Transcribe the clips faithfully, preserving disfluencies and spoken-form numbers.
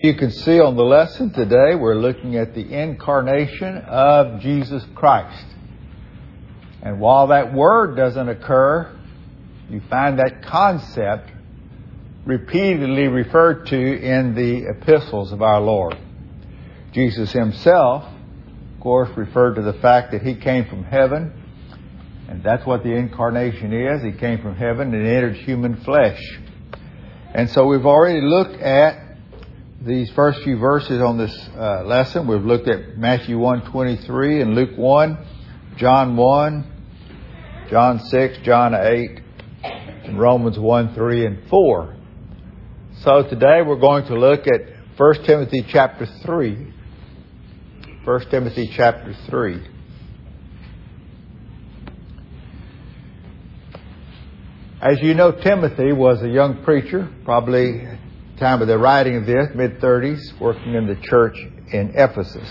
You can see on the lesson today, we're looking at the incarnation of Jesus Christ. And while that word doesn't occur, you find that concept repeatedly referred to in the epistles of our Lord. Jesus himself, of course, referred to the fact that he came from heaven, and that's what the incarnation is. He came from heaven and entered human flesh. And so we've already looked at these first few verses on this uh, lesson. We've looked at Matthew one twenty-three and Luke one, John one, John six, John eight, and Romans one, three, and four. So today we're going to look at First Timothy chapter three. First Timothy chapter three. As you know, Timothy was a young preacher, probably time of the writing of this, mid-thirties, working in the church in Ephesus.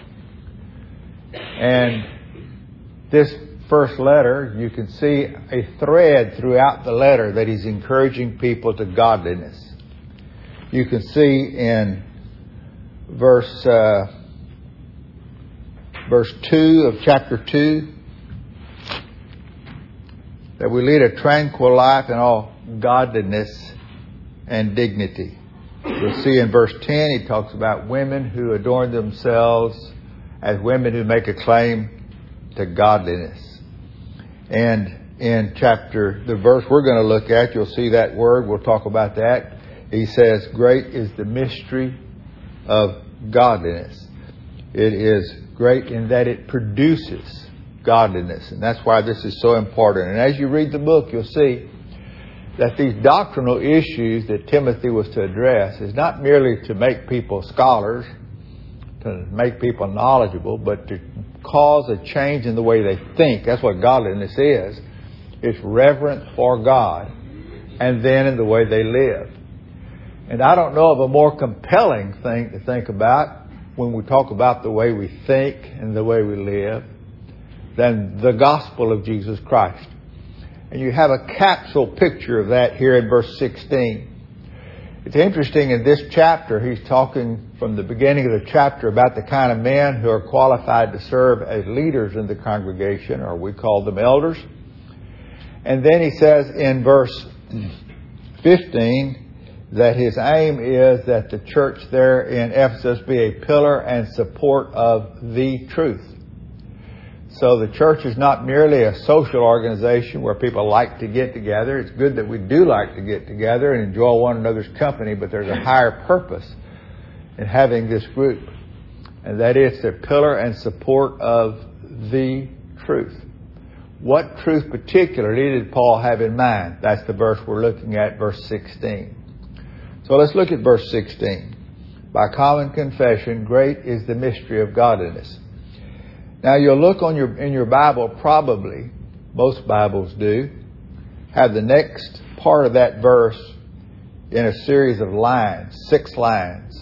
And this first letter, you can see a thread throughout the letter that he's encouraging people to godliness. You can see in verse uh, verse two of chapter two that we lead a tranquil life in all godliness and dignity. You'll see in verse ten, he talks about women who adorn themselves as women who make a claim to godliness. And in chapter, the verse we're going to look at, you'll see that word, we'll talk about that. He says, great is the mystery of godliness. It is great in that it produces godliness. And that's why this is so important. And as you read the book, you'll see that these doctrinal issues that Timothy was to address is not merely to make people scholars, to make people knowledgeable, but to cause a change in the way they think. That's what godliness is. It's reverence for God, and then in the way they live. And I don't know of a more compelling thing to think about when we talk about the way we think and the way we live than the gospel of Jesus Christ. And you have a capsule picture of that here in verse sixteen. It's interesting, in this chapter, he's talking from the beginning of the chapter about the kind of men who are qualified to serve as leaders in the congregation, or we call them elders. And then he says in verse fifteen that his aim is that the church there in Ephesus be a pillar and support of the truth. So the church is not merely a social organization where people like to get together. It's good that we do like to get together and enjoy one another's company, but there's a higher purpose in having this group. And that is the pillar and support of the truth. What truth particularly did Paul have in mind? That's the verse we're looking at, verse sixteen. So let's look at verse sixteen. By common confession, great is the mystery of godliness. Now you'll look on your in your Bible, probably, most Bibles do, have the next part of that verse in a series of lines, six lines.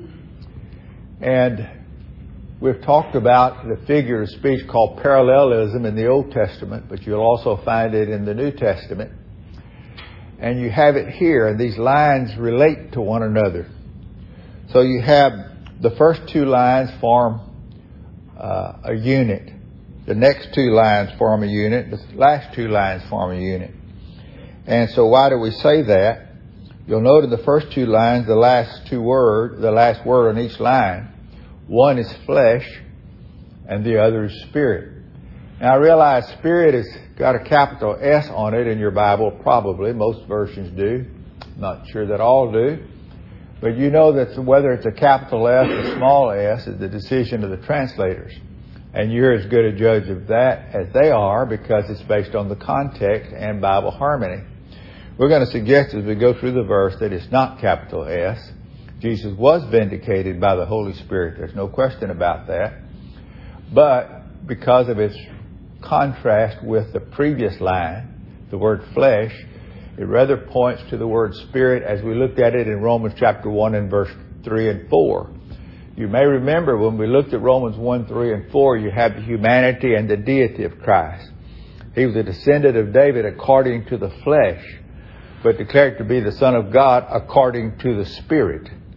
And we've talked about the figure of speech called parallelism in the Old Testament, but you'll also find it in the New Testament. And you have it here, and these lines relate to one another. So you have the first two lines form uh, a unit. The next two lines form a unit. The last two lines form a unit. And so why do we say that? You'll note in the first two lines, the last two word, the last word on each line, one is flesh and the other is spirit. Now I realize spirit has got a capital S on it in your Bible, probably. Most versions do. Not sure that all do. But you know that whether it's a capital S or small s is the decision of the translators. And you're as good a judge of that as they are, because it's based on the context and Bible harmony. We're going to suggest as we go through the verse that it's not capital S. Jesus was vindicated by the Holy Spirit. There's no question about that. But because of its contrast with the previous line, the word flesh, it rather points to the word spirit as we looked at it in Romans chapter one and verse three and four. You may remember when we looked at Romans one, three, and four, you have the humanity and the deity of Christ. He was a descendant of David according to the flesh, but declared to be the Son of God according to the Spirit.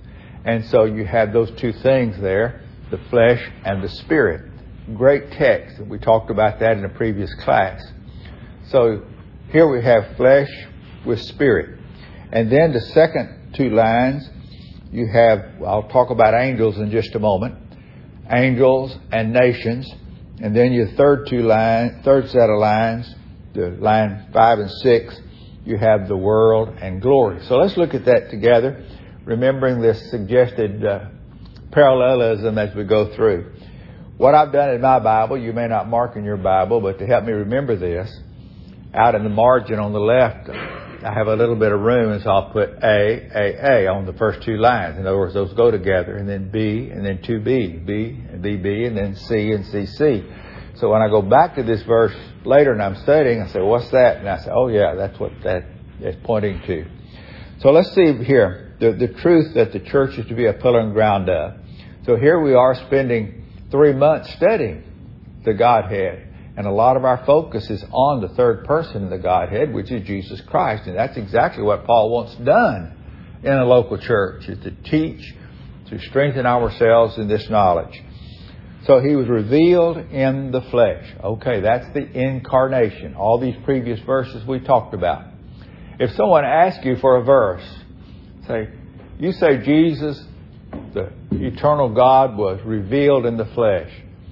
And so you have those two things there, the flesh and the spirit. Great text. We talked about that in a previous class. So here we have flesh with spirit. And then the second two lines, you have, I'll talk about angels in just a moment, angels and nations. And then your third two line, third set of lines, the line five and six, you have the world and glory. So let's look at that together, remembering this suggested uh, parallelism as we go through. What I've done in my Bible, you may not mark in your Bible, but to help me remember this, out in the margin on the left, I have a little bit of room, and so I'll put A, A, A on the first two lines. In other words, those go together, and then B, and then two B, B, and B, B, and then C, and C, C. So when I go back to this verse later and I'm studying, I say, what's that? And I say, oh yeah, that's what that is pointing to. So let's see here, the, the truth that the church is to be a pillar and ground of. So here we are spending three months studying the Godhead. And a lot of our focus is on the third person in the Godhead, which is Jesus Christ. And that's exactly what Paul wants done in a local church, is to teach, to strengthen ourselves in this knowledge. So he was revealed in the flesh. Okay, that's the incarnation. All these previous verses we talked about. If someone asks you for a verse, say, you say Jesus, the eternal God, was revealed in the flesh.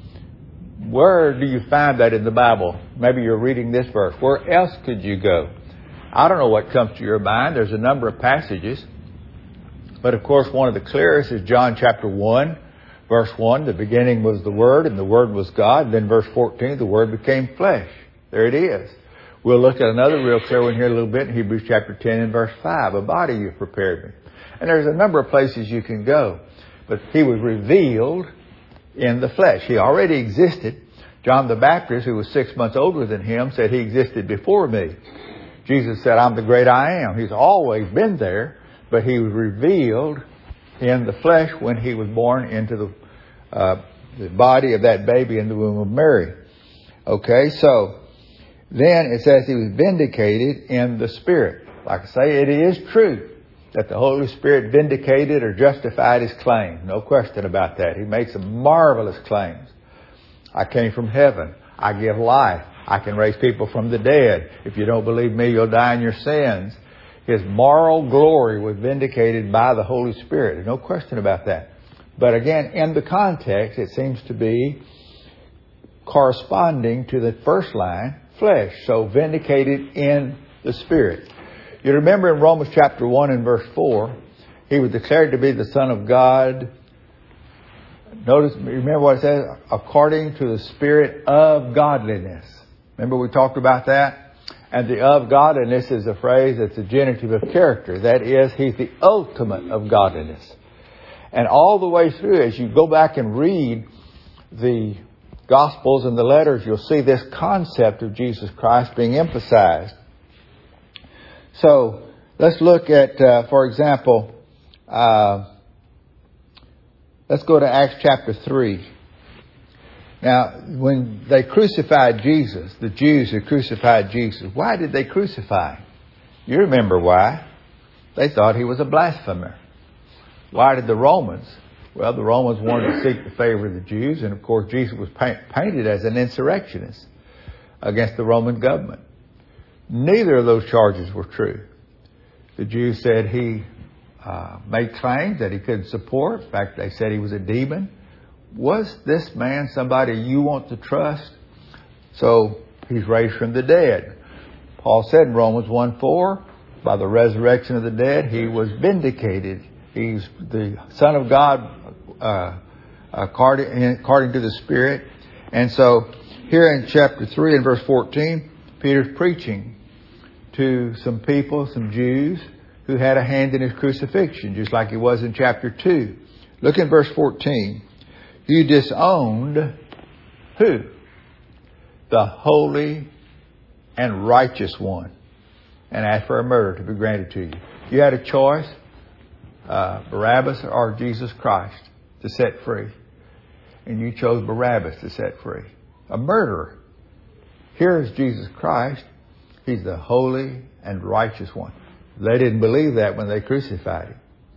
Where do you find that in the Bible? Maybe you're reading this verse. Where else could you go? I don't know what comes to your mind. There's a number of passages. But of course, one of the clearest is John chapter one, verse one. The beginning was the Word, and the Word was God. And then verse fourteen, the Word became flesh. There it is. We'll look at another real clear one here in a little bit in Hebrews chapter ten and verse five. A body you've prepared me. And there's a number of places you can go. But he was revealed in the flesh. He already existed. John the Baptist, who was six months older than him, said he existed before me. Jesus said, I'm the great I am. He's always been there, but he was revealed in the flesh when he was born into the, uh, the body of that baby in the womb of Mary. Okay, so then it says he was vindicated in the Spirit. Like I say, it is true that the Holy Spirit vindicated or justified his claim. No question about that. He makes some marvelous claims. I came from heaven. I give life. I can raise people from the dead. If you don't believe me, you'll die in your sins. His moral glory was vindicated by the Holy Spirit. There's no question about that. But again, in the context, it seems to be corresponding to the first line, flesh. So vindicated in the Spirit. You remember in Romans chapter one and verse four, he was declared to be the Son of God. Notice, remember what it says? According to the Spirit of godliness. Remember we talked about that? And the of godliness is a phrase that's a genitive of character. That is, he's the ultimate of godliness. And all the way through, as you go back and read the Gospels and the letters, you'll see this concept of Jesus Christ being emphasized. So let's look at, uh, for example, uh, let's go to Acts chapter three. Now, when they crucified Jesus, the Jews who crucified Jesus, why did they crucify him? You remember why. They thought he was a blasphemer. Why did the Romans? Well, the Romans wanted to seek the favor of the Jews, and of course Jesus was painted as an insurrectionist against the Roman government. Neither of those charges were true. The Jews said he uh, made claims that he couldn't support. In fact, they said he was a demon. Was this man somebody you want to trust? So he's raised from the dead. Paul said in Romans one four, by the resurrection of the dead, he was vindicated. He's the Son of God uh, according, according to the Spirit. And so here in chapter three and verse fourteen, Peter's preaching to some people, some Jews, who had a hand in his crucifixion, just like he was in chapter two. Look in verse fourteen. You disowned who? The holy and righteous one, and asked for a murder to be granted to you. You had a choice, uh, Barabbas or Jesus Christ to set free. And you chose Barabbas to set free. A murderer. Here is Jesus Christ. He's the holy and righteous one. They didn't believe that when they crucified him.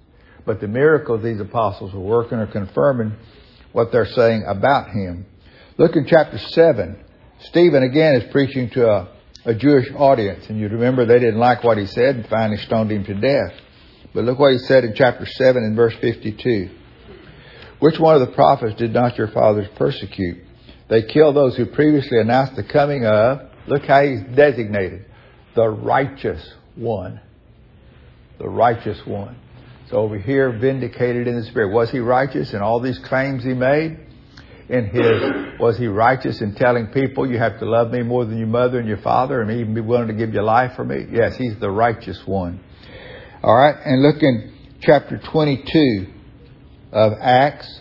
but the miracles these apostles were working are confirming what they're saying about him. Look in chapter seven. Stephen again is preaching to a, a Jewish audience, and you remember they didn't like what he said and finally stoned him to death. But look what he said in chapter seven and verse fifty-two. Which one of the prophets did not your fathers persecute? They killed those who previously announced the coming of, look how he's designated, the righteous one. The righteous one. So over here, vindicated in the Spirit. Was he righteous in all these claims he made? In his, was he righteous in telling people you have to love me more than your mother and your father and even be willing to give your life for me? Yes, he's the righteous one. All right, and look in chapter twenty-two of Acts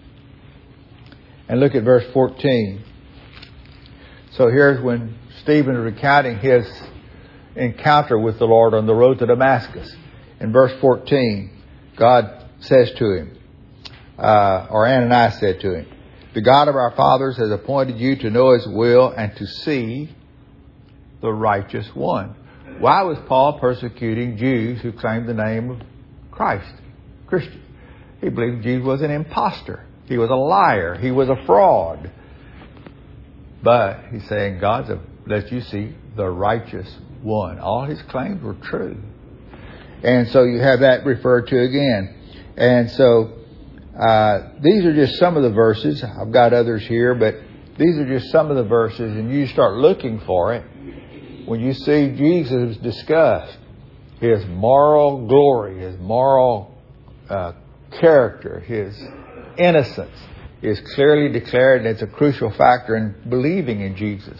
and look at verse fourteen. So here's when Stephen is recounting his encounter with the Lord on the road to Damascus. In verse fourteen, God says to him, uh, or Ananias said to him, the God of our fathers has appointed you to know his will and to see the righteous one. Why was Paul persecuting Jews who claimed the name of Christ, Christian? He believed Jesus was an imposter. He was a liar. He was a fraud. But he's saying God's let you see the righteous one. All his claims were true. And so you have that referred to again. And so uh, these are just some of the verses. I've got others here, but these are just some of the verses. And you start looking for it. When you see Jesus discussed, his moral glory, his moral uh, character, his innocence is clearly declared, and it's a crucial factor in believing in Jesus.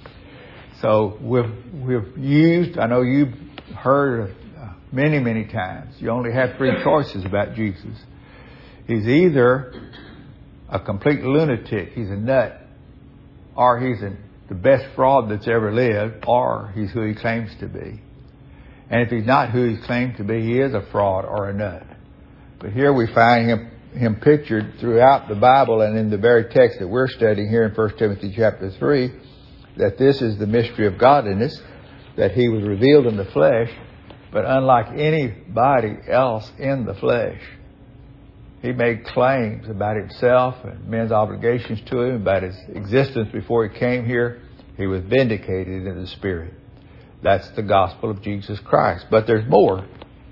So we've we've used, I know you've heard many, many times, you only have three choices about Jesus. He's either a complete lunatic, he's a nut, or he's a, the best fraud that's ever lived, or he's who he claims to be. And if he's not who he claims to be, he is a fraud or a nut. But here we find him him pictured throughout the Bible and in the very text that we're studying here in First Timothy chapter three, that this is the mystery of godliness, that he was revealed in the flesh, but unlike anybody else in the flesh, he made claims about himself and men's obligations to him, about his existence before he came here. He was vindicated in the Spirit. That's the gospel of Jesus Christ. But there's more.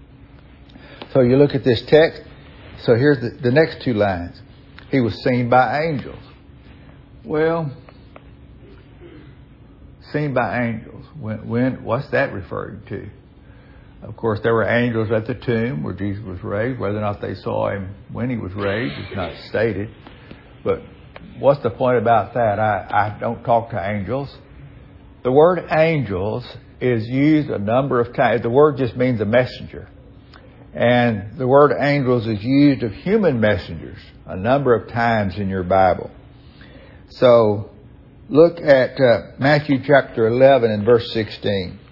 So you look at this text. So here's the, the next two lines. He was seen by angels. Well, seen by angels. When, when what's that referring to? Of course, there were angels at the tomb where Jesus was raised. Whether or not they saw him when he was raised is not stated. But what's the point about that? I, I don't talk to angels. The word angels is used a number of times. The word just means a messenger. And the word angels is used of human messengers a number of times in your Bible. So look at uh, Matthew chapter eleven and verse sixteen.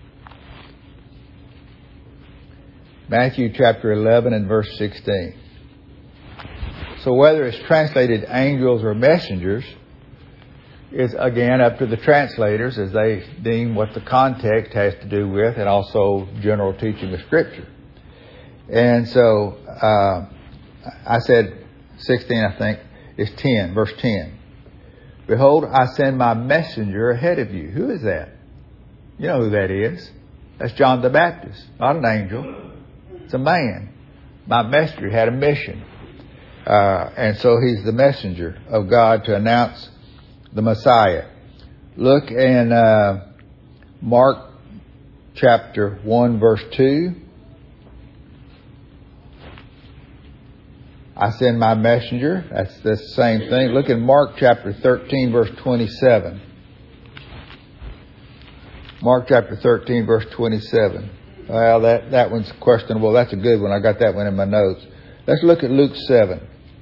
Matthew chapter eleven and verse sixteen. So whether it's translated angels or messengers is again up to the translators as they deem what the context has to do with, and also general teaching of Scripture. And so uh, I said sixteen, I think, is ten, verse ten. Behold, I send my messenger ahead of you. Who is that? You know who that is. That's John the Baptist, not an angel. It's a man. My messenger had a mission. Uh, and so he's the messenger of God to announce the Messiah. Look in uh, Mark chapter one, verse two. I send my messenger. That's the same thing. Look in Mark chapter thirteen, verse twenty-seven. Mark chapter thirteen, verse twenty-seven. Well, that, that one's questionable. That's a good one. I got that one in my notes. Let's look at Luke seven.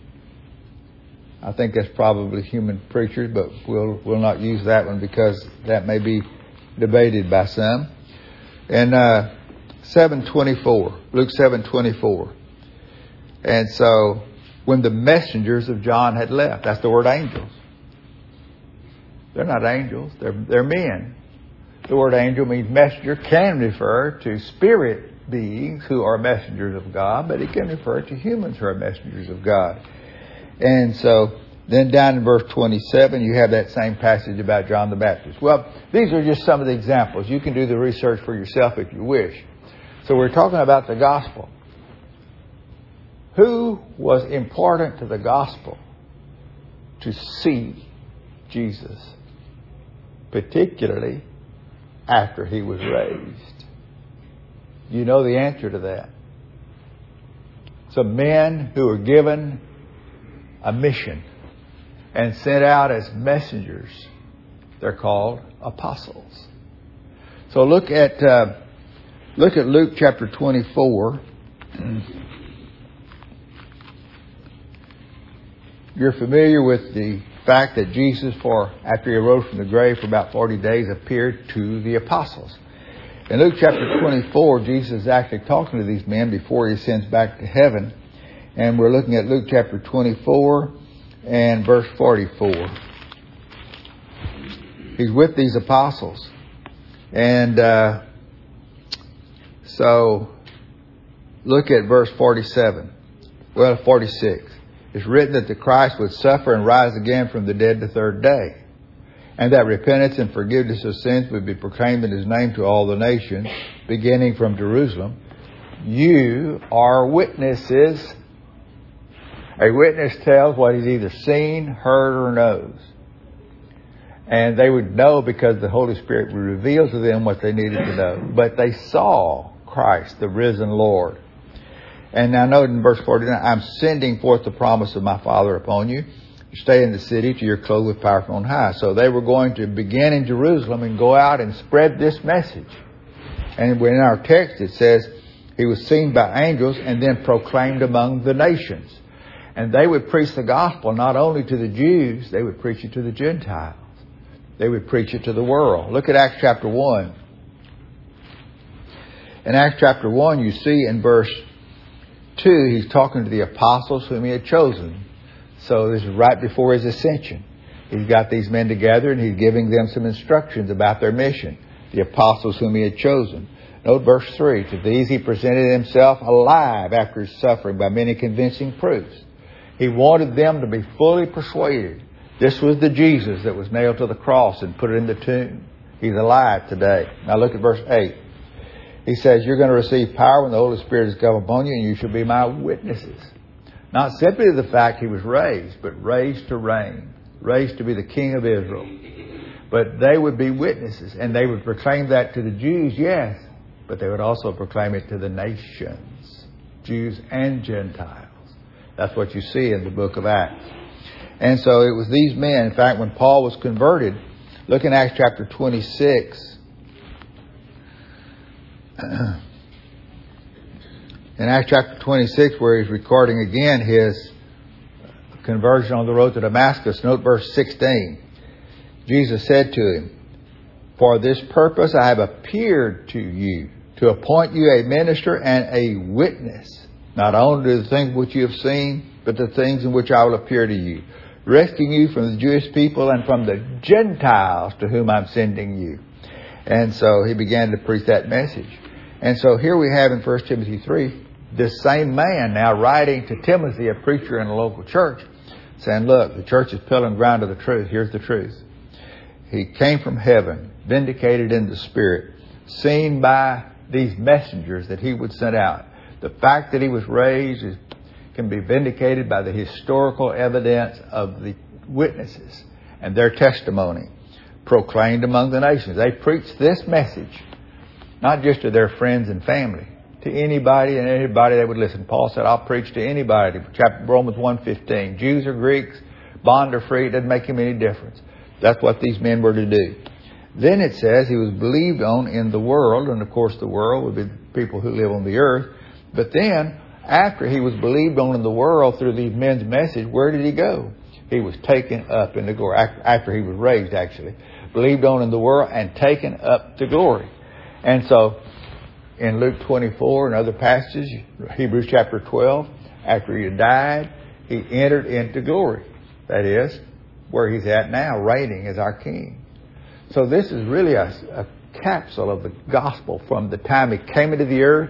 I think that's probably human preachers, but we'll we'll not use that one because that may be debated by some. And uh, seven twenty-four, Luke seven twenty-four. And so, when the messengers of John had left, that's the word angels. They're not angels; they're they're men. The word angel means messenger, can refer to spirit beings who are messengers of God, but he can refer to humans who are messengers of God. And so then down in verse twenty-seven, you have that same passage about John the Baptist. Well, these are just some of the examples. You can do the research for yourself if you wish. So we're talking about the gospel. Who was important to the gospel to see Jesus, particularly after he was raised? You know the answer to that. Some men who were given a mission and sent out as messengers. They're called apostles. So look at uh, look at Luke chapter twenty-four. You're familiar with the fact that Jesus, for after he arose from the grave for about forty days, appeared to the apostles. In Luke chapter twenty-four, Jesus is actually talking to these men before he ascends back to heaven. And we're looking at Luke chapter twenty-four and verse forty-four. He's with these apostles. And uh, so look at verse forty-seven. Well, forty-six. It's written that the Christ would suffer and rise again from the dead the third day, and that repentance and forgiveness of sins would be proclaimed in his name to all the nations, beginning from Jerusalem. You are witnesses. A witness tells what he's either seen, heard, or knows. And they would know because the Holy Spirit would reveal to them what they needed to know. But they saw Christ, the risen Lord. And now note in verse forty-nine, I'm sending forth the promise of my Father upon you. Stay in the city till you're clothed with power from on high. So they were going to begin in Jerusalem and go out and spread this message. And in our text it says he was seen by angels and then proclaimed among the nations. And they would preach the gospel not only to the Jews, they would preach it to the Gentiles. They would preach it to the world. Look at Acts chapter one. In Acts chapter one, you see in verse two, he's talking to the apostles whom he had chosen. So this is right before his ascension. He's got these men together and he's giving them some instructions about their mission. The apostles whom he had chosen. Note verse three. To these he presented himself alive after his suffering by many convincing proofs. He wanted them to be fully persuaded. This was the Jesus that was nailed to the cross and put in the tomb. He's alive today. Now look at verse eight. He says, you're going to receive power when the Holy Spirit has come upon you, and you shall be my witnesses. Not simply to the fact he was raised, but raised to reign. Raised to be the King of Israel. But they would be witnesses, and they would proclaim that to the Jews, yes, but they would also proclaim it to the nations, Jews and Gentiles. That's what you see in the book of Acts. And so it was these men. In fact, when Paul was converted, look in Acts chapter twenty-six. In Acts chapter twenty-six, where he's recording again his conversion on the road to Damascus, note verse sixteen. Jesus said to him, for this purpose I have appeared to you, to appoint you a minister and a witness, not only to the things which you have seen, but the things in which I will appear to you, rescuing you from the Jewish people and from the Gentiles to whom I'm sending you. And so he began to preach that message. And so here we have in First Timothy three, this same man now writing to Timothy, a preacher in a local church, saying, look, the church is pillar and ground of the truth. Here's the truth. He came from heaven, vindicated in the Spirit, seen by these messengers that he would send out. The fact that he was raised is, can be vindicated by the historical evidence of the witnesses and their testimony proclaimed among the nations. They preached this message, not just to their friends and family, to anybody and anybody that would listen. Paul said, I'll preach to anybody. Chapter Romans one fifteen. Jews or Greeks, bond or free, it doesn't make him any difference. That's what these men were to do. Then it says he was believed on in the world, and of course the world would be the people who live on the earth. But then, after he was believed on in the world through these men's message, where did he go? He was taken up into glory. After he was raised, actually. Believed on in the world and taken up to glory. And so, in Luke twenty-four and other passages, Hebrews chapter twelve, after he had died, he entered into glory. That is, where he's at now, reigning as our King. So this is really a, a capsule of the gospel from the time he came into the earth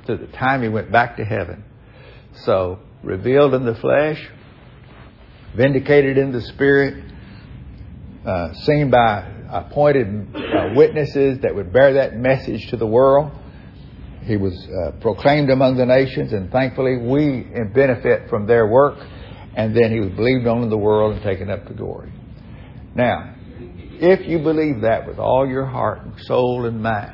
to the time he went back to heaven. So, revealed in the flesh, vindicated in the Spirit, uh, seen by appointed uh, witnesses that would bear that message to the world. He was uh, proclaimed among the nations, and thankfully we benefit from their work. And then he was believed on in the world and taken up to glory. Now, if you believe that with all your heart and soul and mind,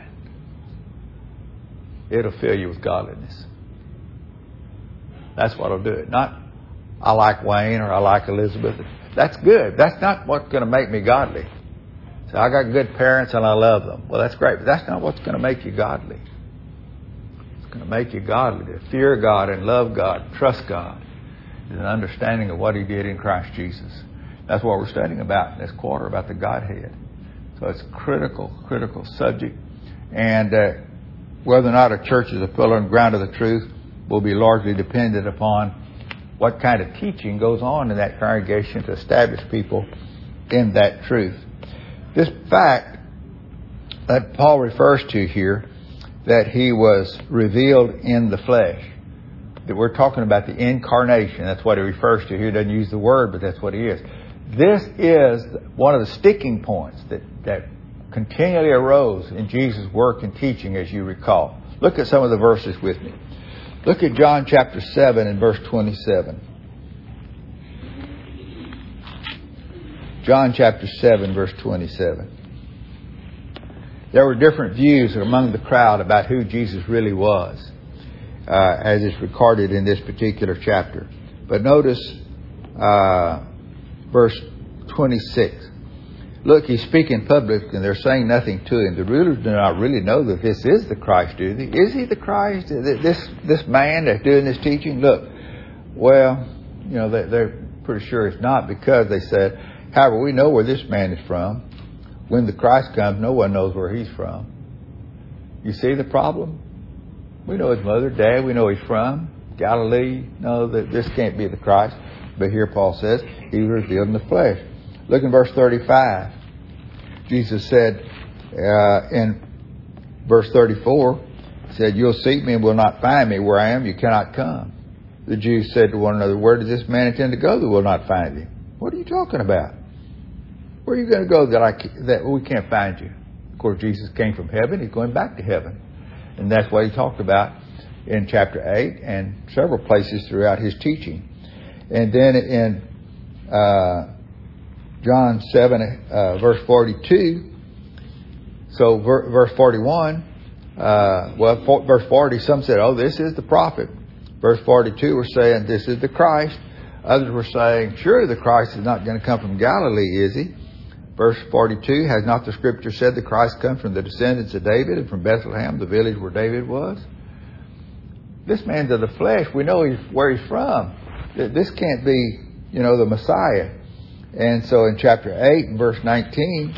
it'll fill you with godliness. That's what'll do it. Not, I like Wayne or I like Elizabeth. That's good. That's not what's going to make me godly. So I got good parents and I love them. Well, that's great, but that's not what's going to make you godly. It's going to make you godly to fear God and love God, trust God, is an understanding of what He did in Christ Jesus. That's what we're studying about in this quarter, about the Godhead. So it's a critical, critical subject. And uh, whether or not a church is a pillar and ground of the truth will be largely dependent upon what kind of teaching goes on in that congregation to establish people in that truth. This fact that Paul refers to here, that he was revealed in the flesh, that we're talking about the incarnation. That's what he refers to here. He doesn't use the word, but that's what he is. This is one of the sticking points that, that continually arose in Jesus' work and teaching, as you recall. Look at some of the verses with me. Look at John chapter seven and verse twenty-seven. John chapter seven, verse twenty-seven. There were different views among the crowd about who Jesus really was, uh, as is recorded in this particular chapter. But notice uh, verse twenty-six. Look, he's speaking public and they're saying nothing to him. The rulers do not really know that this is the Christ, do they? Is he the Christ? This this man that's doing this teaching? Look, well, you know, they, they're pretty sure it's not, because they said, however, we know where this man is from. When the Christ comes, no one knows where he's from. You see the problem? We know his mother, dad, we know he's from Galilee. No, that this can't be the Christ. But here Paul says, he was revealed in the flesh. Look in verse thirty-five. Jesus said uh, in verse thirty-four, he said, you'll seek me and will not find me. Where I am, you cannot come. The Jews said to one another, where does this man intend to go that we'll not find him? What are you talking about? Where are you going to go that I that we can't find you? Of course, Jesus came from heaven. He's going back to heaven. And that's what he talked about in chapter eight and several places throughout his teaching. And then in uh, John seven, uh, verse forty-two, so ver- verse forty-one, uh, well, for, verse forty, some said, oh, this is the prophet. Verse forty-two were saying, this is the Christ. Others were saying, surely the Christ is not going to come from Galilee, is he? Verse forty-two, has not the Scripture said the Christ comes from the descendants of David and from Bethlehem, the village where David was? This man's of the flesh. We know he's, where he's from. This can't be, you know, the Messiah. And so in chapter eight and verse nineteen,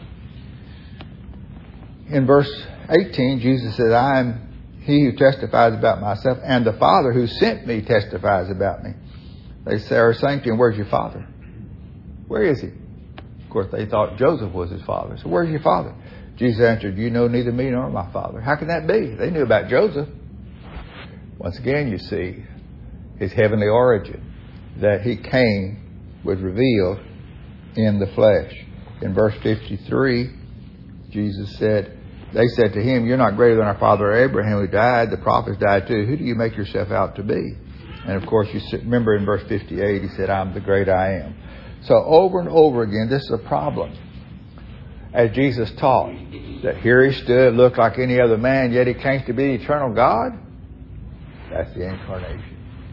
in verse eighteen, Jesus said, I am he who testifies about myself, and the Father who sent me testifies about me. They are saying to him, where's your father? Where is he? Of course, they thought Joseph was his father. So where's your father? Jesus answered, you know neither me nor my father. How can that be? They knew about Joseph. Once again, you see his heavenly origin, that he came, was revealed in the flesh. In verse fifty-three, Jesus said, they said to him, you're not greater than our father Abraham who died. The prophets died too. Who do you make yourself out to be? And of course, you remember in verse fifty-eight, he said, I'm the great I am. So over and over again, this is a problem. As Jesus taught, that here he stood, looked like any other man, yet he claims to be eternal God. That's the incarnation.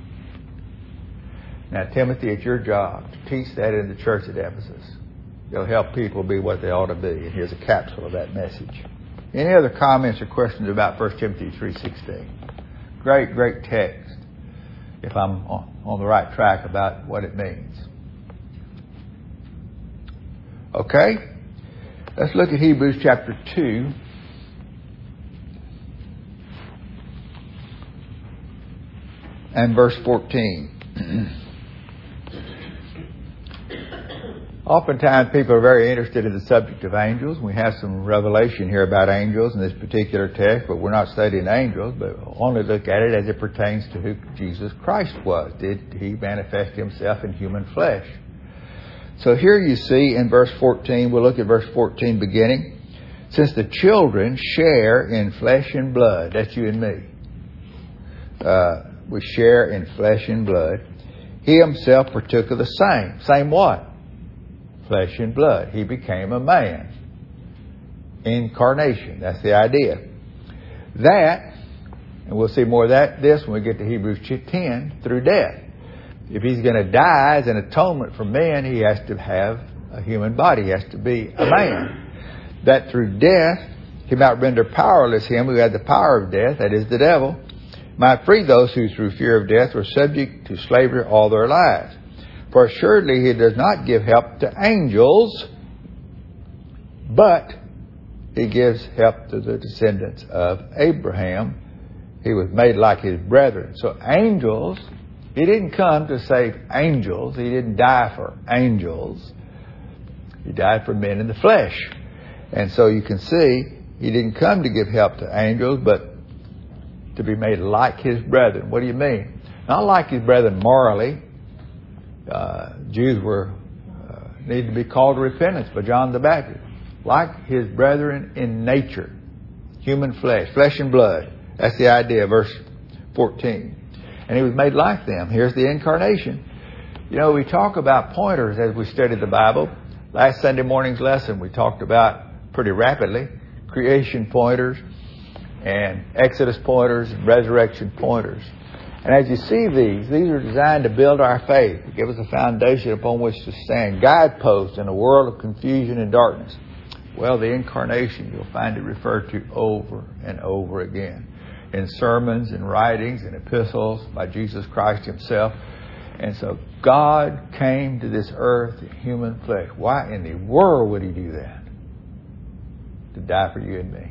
Now, Timothy, it's your job to teach that in the church at Ephesus. It'll help people be what they ought to be. And here's a capsule of that message. Any other comments or questions about First Timothy three sixteen? Great, great text, if I'm on the right track about what it means. Okay? Let's look at Hebrews chapter two. And verse fourteen. Oftentimes people are very interested in the subject of angels. We have some revelation here about angels in this particular text, but we're not studying angels, but only look at it as it pertains to who Jesus Christ was. Did he manifest himself in human flesh? So here you see in verse fourteen, we'll look at verse fourteen beginning. Since the children share in flesh and blood, that's you and me. Uh, we share in flesh and blood. He himself partook of the same. Same what? Flesh and blood. He became a man. Incarnation. That's the idea. That, and we'll see more of that, this when we get to Hebrews ten, through death. If he's going to die as an atonement for man, he has to have a human body. He has to be a man. That through death, he might render powerless him who had the power of death, that is the devil, might free those who through fear of death were subject to slavery all their lives. For assuredly he does not give help to angels, but he gives help to the descendants of Abraham. He was made like his brethren. So angels, he didn't come to save angels. He didn't die for angels. He died for men in the flesh. And so you can see, he didn't come to give help to angels, but to be made like his brethren. What do you mean? Not like his brethren morally. Uh, Jews were uh, needed to be called to repentance by John the Baptist. Like his brethren in nature. Human flesh. Flesh and blood. That's the idea, verse fourteen. And he was made like them. Here's the incarnation. You know, we talk about pointers as we study the Bible. Last Sunday morning's lesson we talked about pretty rapidly creation pointers and Exodus pointers and resurrection pointers. And as you see these, these are designed to build our faith, to give us a foundation upon which to stand, guideposts in a world of confusion and darkness. Well, the incarnation, you'll find it referred to over and over again in sermons and writings and epistles by Jesus Christ himself. And so God came to this earth in human flesh. Why in the world would he do that? To die for you and me.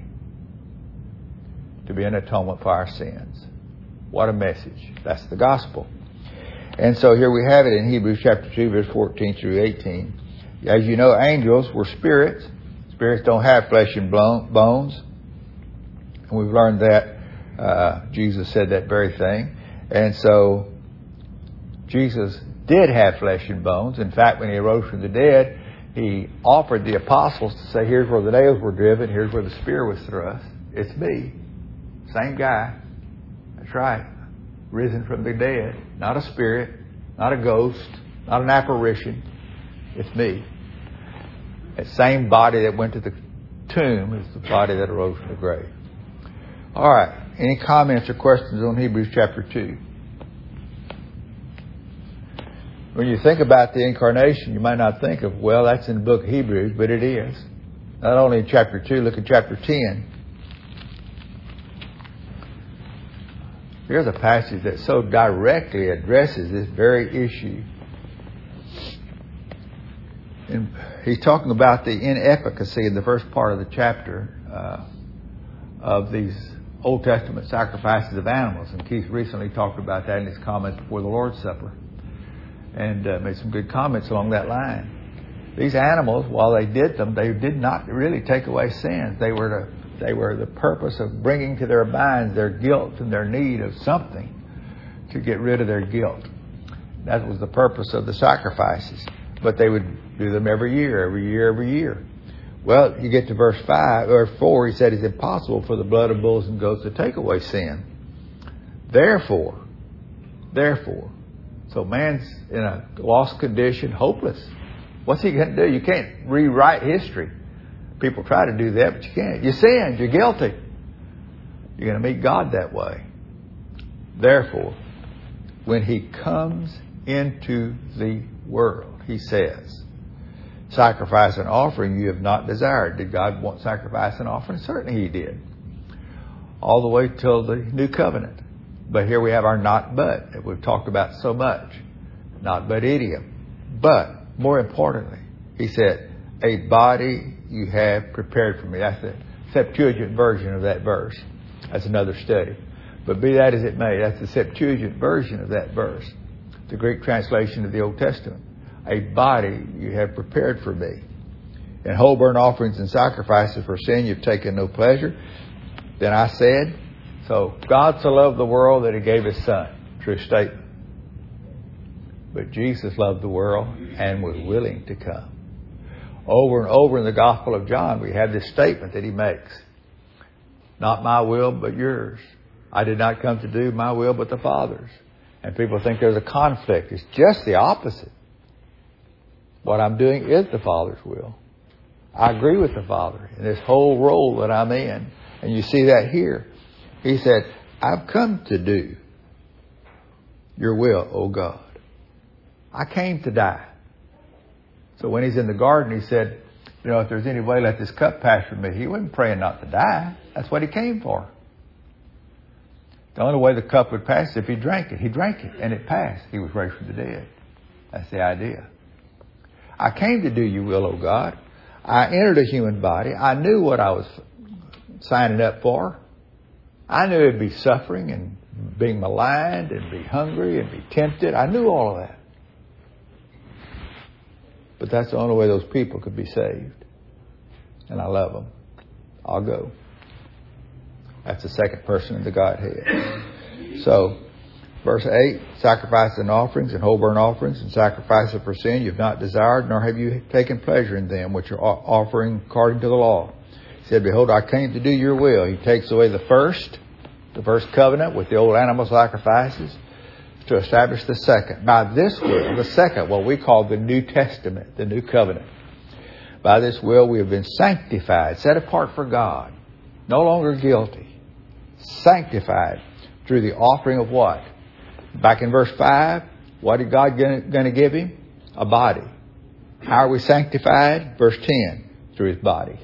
To be an atonement for our sins. What a message. That's the gospel. And so here we have it in Hebrews chapter two, verse fourteen through eighteen. As you know, angels were spirits. Spirits don't have flesh and bones. And we've learned that. Uh, Jesus said that very thing. And so Jesus did have flesh and bones. In fact, when he arose from the dead, he offered the apostles to say, here's where the nails were driven, here's where the spear was thrust. It's me. Same guy. That's right. Risen from the dead. Not a spirit, not a ghost, not an apparition. It's me. That same body that went to the tomb is the body that arose from the grave. All right. Any comments or questions on Hebrews chapter two? When you think about the incarnation, you might not think of, well, that's in the book of Hebrews, but it is. Not only in chapter two, look at chapter ten. Here's a passage that so directly addresses this very issue. And he's talking about the inefficacy in the first part of the chapter uh, of these Old Testament sacrifices of animals. And Keith recently talked about that in his comments before the Lord's Supper. And uh, made some good comments along that line. These animals, while they did them, they did not really take away sins. They were to, they were the purpose of bringing to their minds their guilt and their need of something to get rid of their guilt. That was the purpose of the sacrifices. But they would do them every year, every year, every year. Well, you get to verse five or four. He said it's impossible for the blood of bulls and goats to take away sin. Therefore, therefore. So man's in a lost condition, hopeless. What's he going to do? You can't rewrite history. People try to do that, but you can't. You sinned. You're guilty. You're going to meet God that way. Therefore, when he comes into the world, he says, sacrifice and offering you have not desired. Did God want sacrifice and offering? Certainly he did. All the way till the new covenant. But here we have our not but that we've talked about so much. Not but idiom. But, more importantly, he said, a body you have prepared for me. That's the Septuagint version of that verse. That's another study. But be that as it may, that's the Septuagint version of that verse. The Greek translation of the Old Testament. a body you have prepared for me. In whole burnt offerings and sacrifices for sin you've taken no pleasure. Then I said, so God so loved the world that He gave His Son. True statement. But Jesus loved the world and was willing to come. Over and over in the Gospel of John, we have this statement that He makes. Not my will, but yours. I did not come to do my will, but the Father's. And people think there's a conflict. It's just the opposite. What I'm doing is the Father's will. I agree with the Father in this whole role that I'm in. And you see that here. He said, I've come to do your will, O God. I came to die. So when He's in the garden, He said, you know, if there's any way, let this cup pass from me. He wasn't praying not to die. That's what He came for. The only way the cup would pass is if He drank it. He drank it and it passed. He was raised from the dead. That's the idea. I came to do your will, O God. I entered a human body. I knew what I was signing up for. I knew it'd be suffering and being maligned and be hungry and be tempted. I knew all of that. But that's the only way those people could be saved. And I love them. I'll go. That's the second person in the Godhead. So, verse eight, sacrifices and offerings and whole burnt offerings and sacrifices for sin you've not desired, nor have you taken pleasure in them, which are offering according to the law. He said, behold, I came to do your will. He takes away the first, the first covenant with the old animal sacrifices to establish the second. By this will, the second, what we call the New Testament, the New Covenant. By this will we have been sanctified, set apart for God, no longer guilty, sanctified through the offering of what? Back in verse five, what is God going to give him? A body. How are we sanctified? Verse ten, through His body.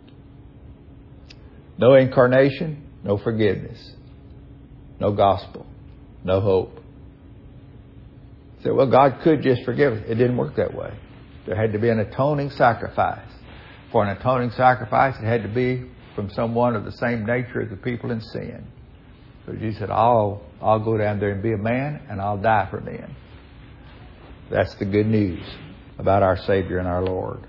No incarnation, no forgiveness, no gospel, no hope. You say, well, God could just forgive us. It didn't work that way. There had to be an atoning sacrifice. For an atoning sacrifice, it had to be from someone of the same nature as the people in sin. So Jesus said, I'll, I'll go down there and be a man, and I'll die for men. That's the good news about our Savior and our Lord.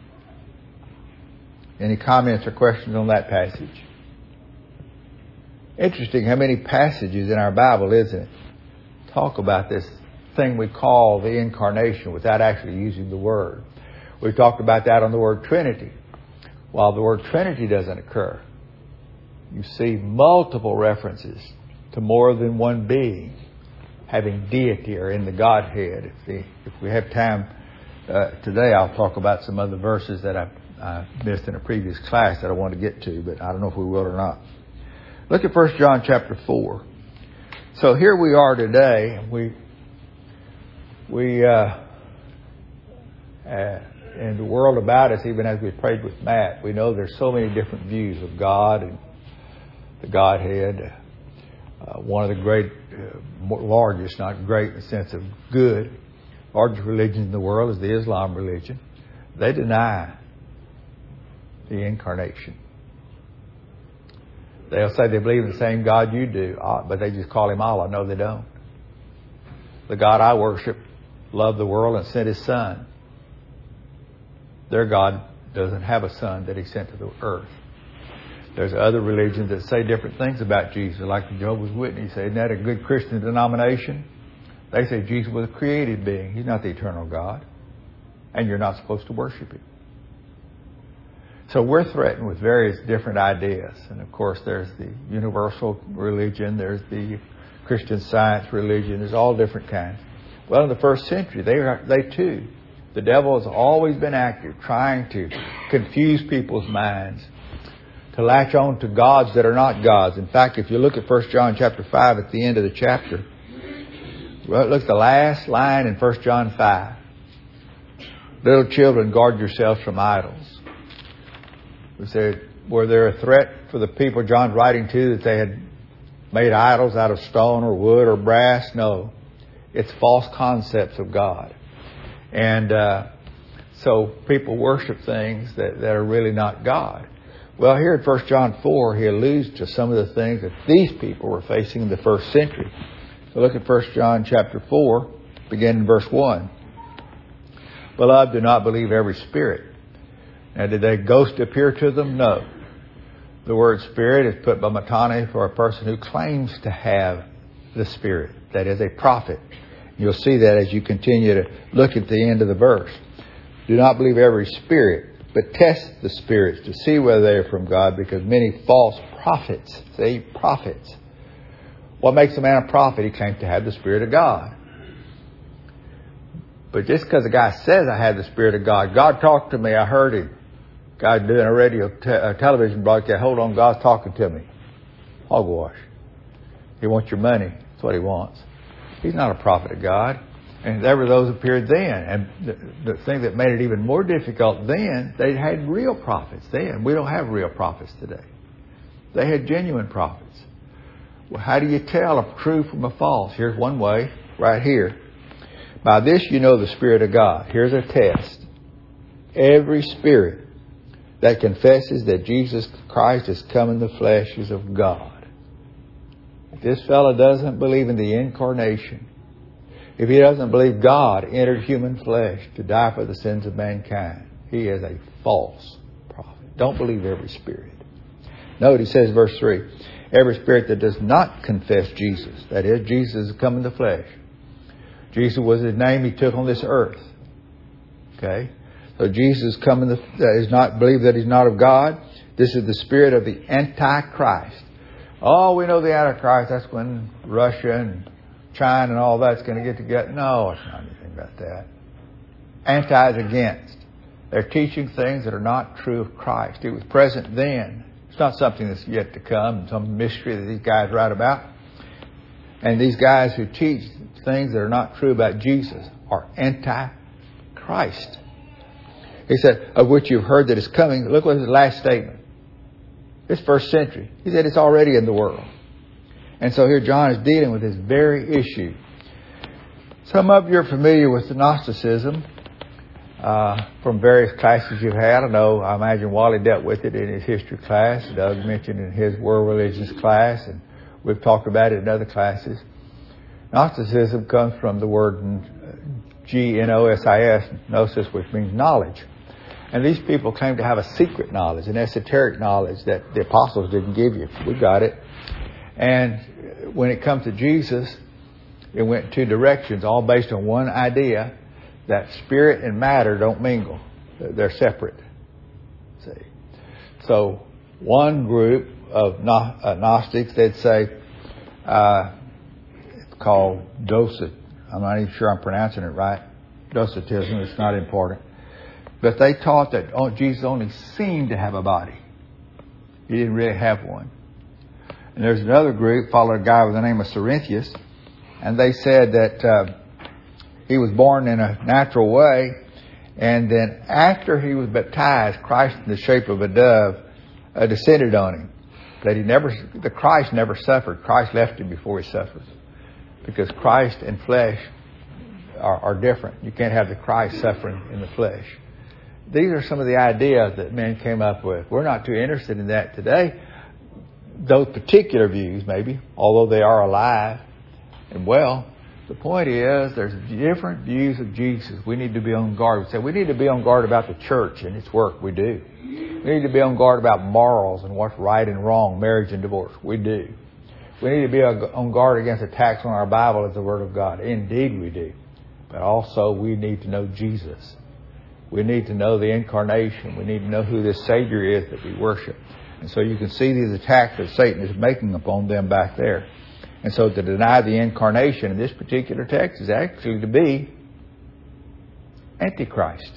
Any comments or questions on that passage? Interesting how many passages in our Bible, isn't it, talk about this thing we call the incarnation without actually using the word. We talked about that on the word Trinity. While the word Trinity doesn't occur, you see multiple references to more than one being having deity or in the Godhead. If, the, if we have time uh, today, I'll talk about some other verses that I, I missed in a previous class that I want to get to, but I don't know if we will or not. Look at First John chapter four. So here we are today. We we uh, uh, in the world about us, even as we prayed with Matt, we know there's so many different views of God and the Godhead. Uh, one of the great, uh, largest, not great in the sense of good, largest religions in the world is the Islam religion. They deny the incarnation. They'll say they believe in the same God you do, but they just call Him Allah. No, they don't. The God I worship loved the world and sent His Son. Their God doesn't have a Son that He sent to the earth. There's other religions that say different things about Jesus, like the Jehovah's Witnesses. Say, isn't that a good Christian denomination? They say Jesus was a created being. He's not the eternal God. And you're not supposed to worship Him. So we're threatened with various different ideas. And of course, there's the universal religion. There's the Christian Science religion. There's all different kinds. Well, in the first century, they are, they too, the devil has always been active, trying to confuse people's minds, to latch on to gods that are not gods. In fact, if you look at First John chapter five at the end of the chapter, well, look at the last line in First John five. Little children, guard yourselves from idols. We said, were there a threat for the people John's writing to that they had made idols out of stone or wood or brass? No. It's false concepts of God. And uh, so people worship things that, that are really not God. Well, here in First John four, he alludes to some of the things that these people were facing in the first century. So look at First John chapter four, beginning in verse one. Beloved, do not believe every spirit. Now, did a ghost appear to them? No. The word spirit is put by Matane for a person who claims to have the Spirit. That is a prophet. You'll see that as you continue to look at the end of the verse. Do not believe every spirit, but test the spirits to see whether they are from God, because many false prophets, say prophets. What makes a man a prophet? He claims to have the Spirit of God. But just because a guy says, I have the Spirit of God, God talked to me, I heard Him. God's doing a radio, te- a television broadcast. Hold on, God's talking to me. Hogwash. He wants your money. That's what He wants. He's not a prophet of God. And there were those who appeared then. And the, the thing that made it even more difficult then, they had real prophets then. We don't have real prophets today. They had genuine prophets. Well, how do you tell a true from a false? Here's one way, right here. By this you know the Spirit of God. Here's a test. Every spirit that confesses that Jesus Christ has come in the flesh is of God. If this fellow doesn't believe in the incarnation, if he doesn't believe God entered human flesh to die for the sins of mankind, he is a false prophet. Don't believe every spirit. Note, he says, verse three, every spirit that does not confess Jesus, that is, Jesus has come in the flesh. Jesus was His name He took on this earth. Okay? So Jesus come in the, uh, is not believe that He's not of God. This is the spirit of the Antichrist. Oh, we know the Antichrist. That's when Russia and China and all that's going to get together. No, it's not anything about that. Anti is against. They're teaching things that are not true of Christ. It was present then. It's not something that's yet to come, some mystery that these guys write about. And these guys who teach things that are not true about Jesus are anti-Christ. He said, of which you've heard that is coming. Look what his last statement. It's first century. He said it's already in the world. And so here John is dealing with this very issue. Some of you are familiar with the Gnosticism uh, from various classes you've had. I know, I imagine Wally dealt with it in his history class. Doug mentioned in his world religions class. And we've talked about it in other classes. Gnosticism comes from the word G N O S I S, gnosis, which means knowledge. And these people claim to have a secret knowledge, an esoteric knowledge that the apostles didn't give you. We got it. And when it comes to Jesus, it went in two directions, all based on one idea, that spirit and matter don't mingle. They're separate. See? So one group of Gnostics, they'd say, uh, it's called Docet. I'm not even sure I'm pronouncing it right. Docetism, it's not important. But they taught that oh, Jesus only seemed to have a body. He didn't really have one. And there's another group, followed a guy with the name of Cerinthius, and they said that uh, he was born in a natural way, and then after he was baptized, Christ in the shape of a dove uh, descended on him. That he never, the Christ never suffered. Christ left him before he suffered. Because Christ and flesh are, are different. You can't have the Christ suffering in the flesh. These are some of the ideas that men came up with. We're not too interested in that today. Those particular views, maybe, although they are alive and well. The point is, there's different views of Jesus. We need to be on guard. We say we need to be on guard about the church and its work. We do. We need to be on guard about morals and what's right and wrong, marriage and divorce. We do. We need to be on guard against attacks on our Bible as the Word of God. Indeed we do. But also we need to know Jesus. We need to know the incarnation. We need to know who this Savior is that we worship. And so you can see these attacks that Satan is making upon them back there. And so to deny the incarnation in this particular text is actually to be Antichrist.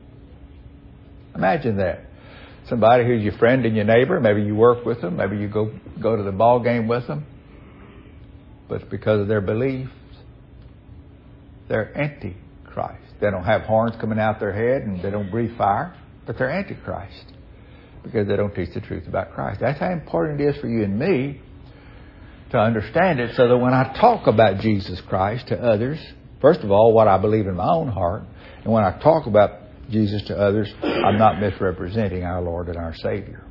Imagine that. Somebody who's your friend and your neighbor, maybe you work with them, maybe you go go to the ball game with them, but because of their beliefs, they're Antichrist. They don't have horns coming out their head and they don't breathe fire, but they're Antichrist because they don't teach the truth about Christ. That's how important it is for you and me to understand it, so that when I talk about Jesus Christ to others, first of all, what I believe in my own heart, and when I talk about Jesus to others, I'm not misrepresenting our Lord and our Savior.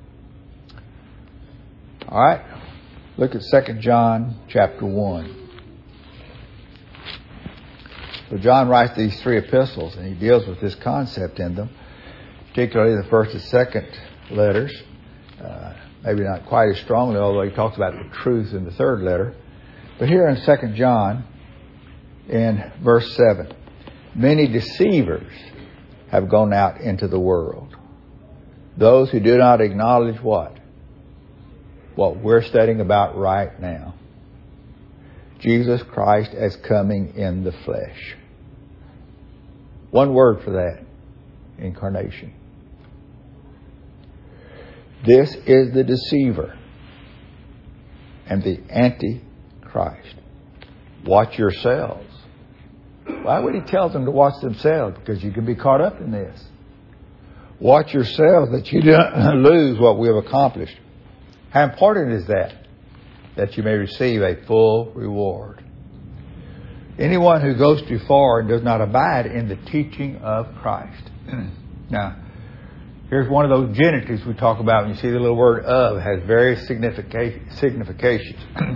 All right, look at Second John chapter one. So John writes these three epistles, and he deals with this concept in them, particularly the first and second letters. Uh, maybe not quite as strongly, although he talks about the truth in the third letter. But here in Second John, in verse seven, many deceivers have gone out into the world. Those who do not acknowledge what? What we're studying about right now. Jesus Christ as coming in the flesh. One word for that. Incarnation. This is the deceiver and the antichrist. Watch yourselves. Why would he tell them to watch themselves? Because you can be caught up in this. Watch yourselves that you don't lose what we have accomplished. How important is that? That you may receive a full reward. Anyone who goes too far and does not abide in the teaching of Christ. Now, here's one of those genitives we talk about when you see the little word of. It has various significa- significations.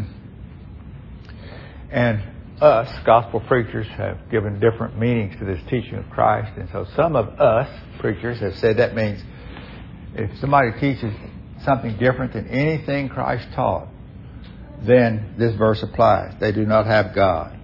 And us, gospel preachers, have given different meanings to this teaching of Christ. And so some of us, preachers, have said that means if somebody teaches something different than anything Christ taught, then this verse applies. They do not have God.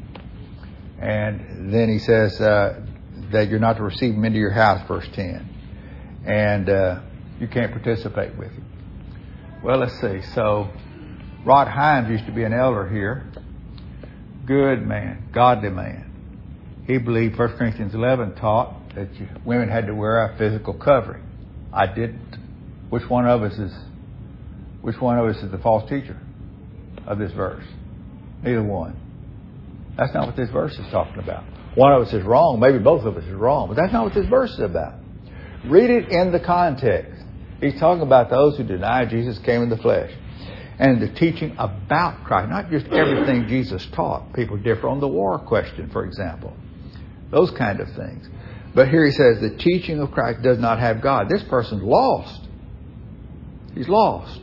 And then he says uh, that you're not to receive them into your house, verse ten. And uh, you can't participate with him. Well, let's see. So Rod Hines used to be an elder here. Good man, godly man. He believed First Corinthians eleven taught that you, women had to wear a physical covering. I didn't. Which one of us is which one of us is the false teacher of this verse? Neither one. That's not what this verse is talking about. One of us is wrong. Maybe both of us is wrong. But that's not what this verse is about. Read it in the context. He's talking about those who deny Jesus came in the flesh. And the teaching about Christ. Not just everything Jesus taught. People differ on the war question, for example. Those kind of things. But here he says the teaching of Christ does not have God. This person's lost. He's lost.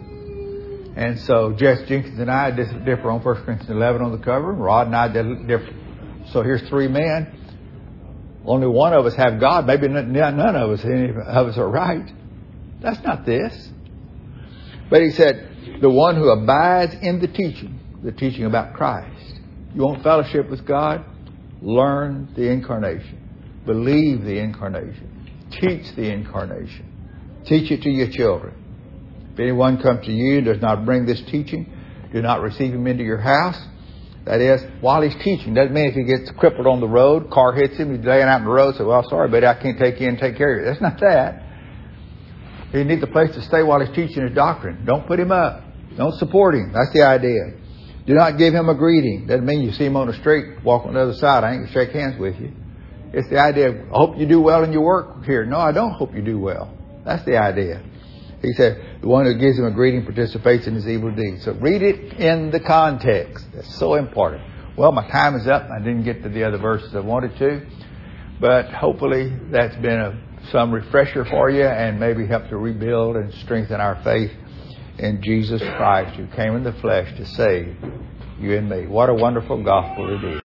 And so Jess Jenkins and I differ on First Corinthians eleven on the cover. Rod and I differ. So here's three men. Only one of us have God. Maybe none of us, any of us are right. That's not this. But he said, the one who abides in the teaching, the teaching about Christ. You want fellowship with God? Learn the incarnation. Believe the incarnation. Teach the incarnation. Teach it to your children. If anyone comes to you and does not bring this teaching, do not receive him into your house. That is, while he's teaching. Doesn't mean if he gets crippled on the road, car hits him, he's laying out on the road, say, well, sorry, buddy, I can't take you in and take care of you. That's not that. He needs a place to stay while he's teaching his doctrine. Don't put him up. Don't support him. That's the idea. Do not give him a greeting. Doesn't mean you see him on the street, walk on the other side. I ain't going to shake hands with you. It's the idea of, I hope you do well in your work here. No, I don't hope you do well. That's the idea. He said, the one who gives him a greeting participates in his evil deeds. So read it in the context. That's so important. Well, my time is up. I didn't get to the other verses I wanted to. But hopefully that's been a, some refresher for you and maybe help to rebuild and strengthen our faith in Jesus Christ, who came in the flesh to save you and me. What a wonderful gospel it is.